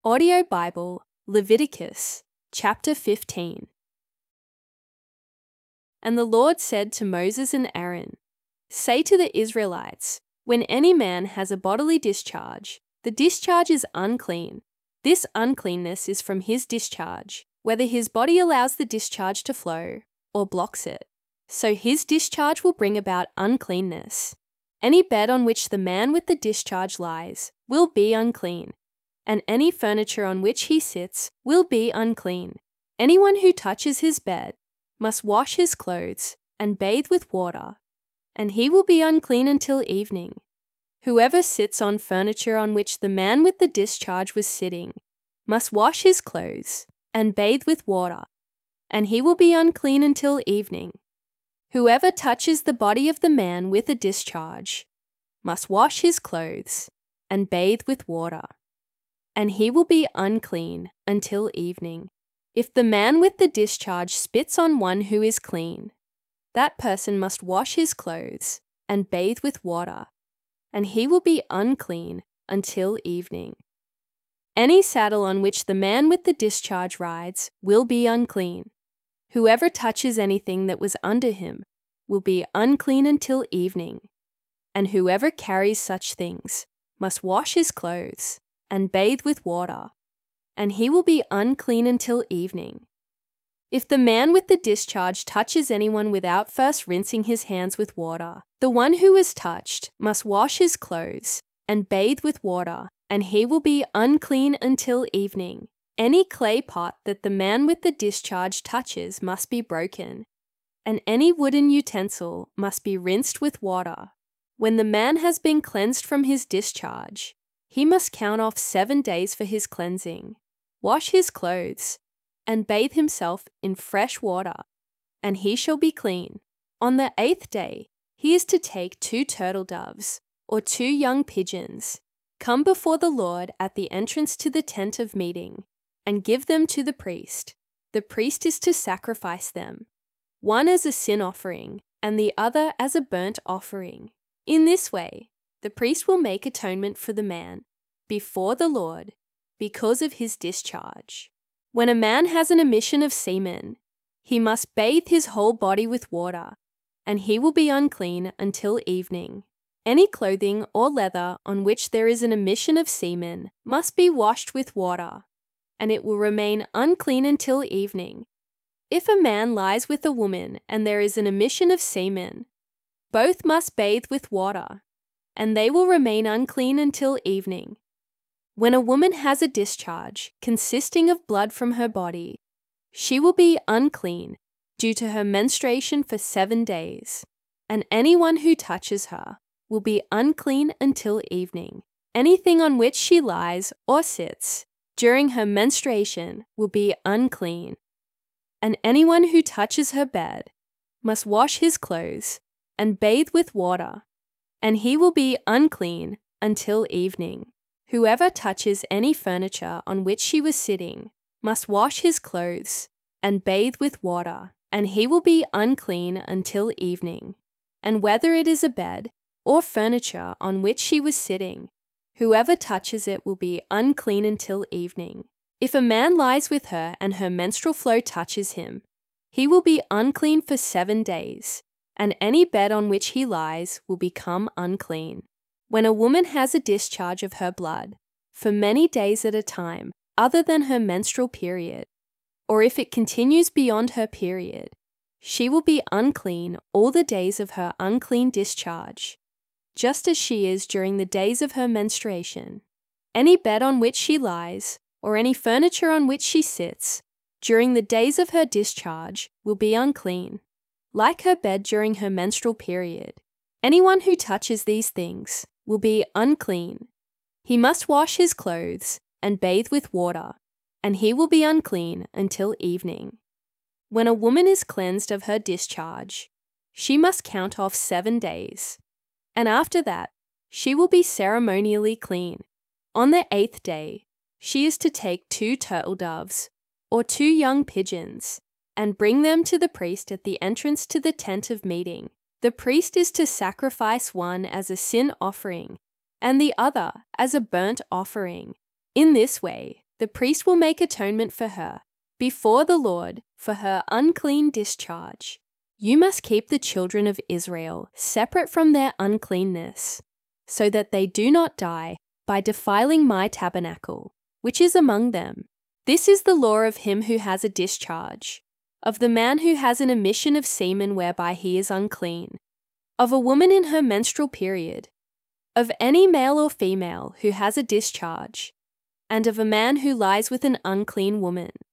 Audio Bible, Leviticus, chapter 15. And the Lord said to Moses and Aaron, "Say to the Israelites, when any man has a bodily discharge, the discharge is unclean. This uncleanness is from his discharge, whether his body allows the discharge to flow or blocks it. So his discharge will bring about uncleanness. Any bed on which the man with the discharge lies will be unclean, and any furniture on which he sits will be unclean. Anyone who touches his bed must wash his clothes and bathe with water, and he will be unclean until evening. Whoever sits on furniture on which the man with the discharge was sitting must wash his clothes and bathe with water, and he will be unclean until evening. Whoever touches the body of the man with a discharge must wash his clothes and bathe with water, and he will be unclean until evening. If the man with the discharge spits on one who is clean, that person must wash his clothes and bathe with water, and he will be unclean until evening. Any saddle on which the man with the discharge rides will be unclean. Whoever touches anything that was under him will be unclean until evening, and whoever carries such things must wash his clothes and bathe with water, and he will be unclean until evening. If the man with the discharge touches anyone without first rinsing his hands with water, the one who was touched must wash his clothes and bathe with water, and he will be unclean until evening. Any clay pot that the man with the discharge touches must be broken, and any wooden utensil must be rinsed with water. When the man has been cleansed from his discharge, he must count off 7 days for his cleansing, wash his clothes, and bathe himself in fresh water, and he shall be clean. On the 8th day, he is to take 2 turtle doves or 2 young pigeons, come before the Lord at the entrance to the tent of meeting, and give them to the priest. The priest is to sacrifice them, one as a sin offering and the other as a burnt offering. In this way, the priest will make atonement for the man before the Lord because of his discharge. When a man has an emission of semen, he must bathe his whole body with water, and he will be unclean until evening. Any clothing or leather on which there is an emission of semen must be washed with water, and it will remain unclean until evening. If a man lies with a woman and there is an emission of semen, both must bathe with water, and they will remain unclean until evening. When a woman has a discharge consisting of blood from her body, she will be unclean due to her menstruation for 7 days, and anyone who touches her will be unclean until evening. Anything on which she lies or sits during her menstruation will be unclean, and anyone who touches her bed must wash his clothes and bathe with water, and he will be unclean until evening. Whoever touches any furniture on which she was sitting must wash his clothes and bathe with water, and he will be unclean until evening. And whether it is a bed or furniture on which she was sitting, whoever touches it will be unclean until evening. If a man lies with her and her menstrual flow touches him, he will be unclean for 7 days, and any bed on which he lies will become unclean. When a woman has a discharge of her blood for many days at a time other than her menstrual period, or if it continues beyond her period, she will be unclean all the days of her unclean discharge, just as she is during the days of her menstruation. Any bed on which she lies, or any furniture on which she sits, during the days of her discharge will be unclean, like her bed during her menstrual period. Anyone who touches these things will be unclean. He must wash his clothes and bathe with water, and he will be unclean until evening. When a woman is cleansed of her discharge, she must count off 7 days, and after that, she will be ceremonially clean. On the 8th day, she is to take 2 turtle doves or 2 young pigeons and bring them to the priest at the entrance to the tent of meeting. The priest is to sacrifice one as a sin offering and the other as a burnt offering. In this way, the priest will make atonement for her before the Lord for her unclean discharge. You must keep the children of Israel separate from their uncleanness, so that they do not die by defiling my tabernacle, which is among them. This is the law of him who has a discharge, of the man who has an emission of semen whereby he is unclean, of a woman in her menstrual period, of any male or female who has a discharge, and of a man who lies with an unclean woman.